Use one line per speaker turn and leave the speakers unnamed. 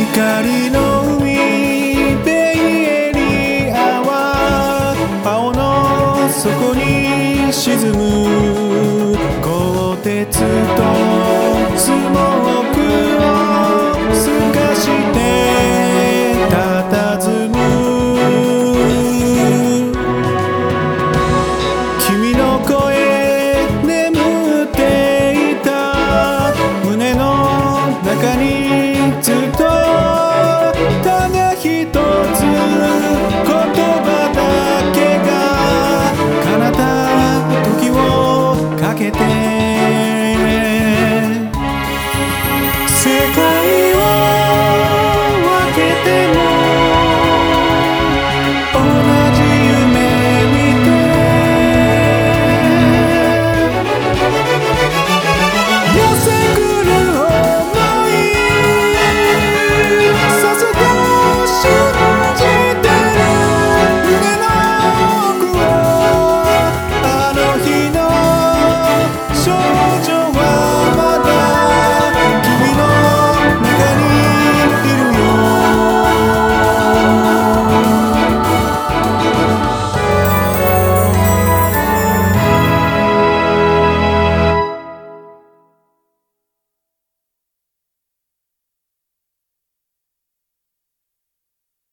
光の海ベイエリアは青の底に沈む鋼鉄とスモークを透かして佇む君の声眠っていた胸の中にずっとただ一つ言葉だけが彼方時をかけて世界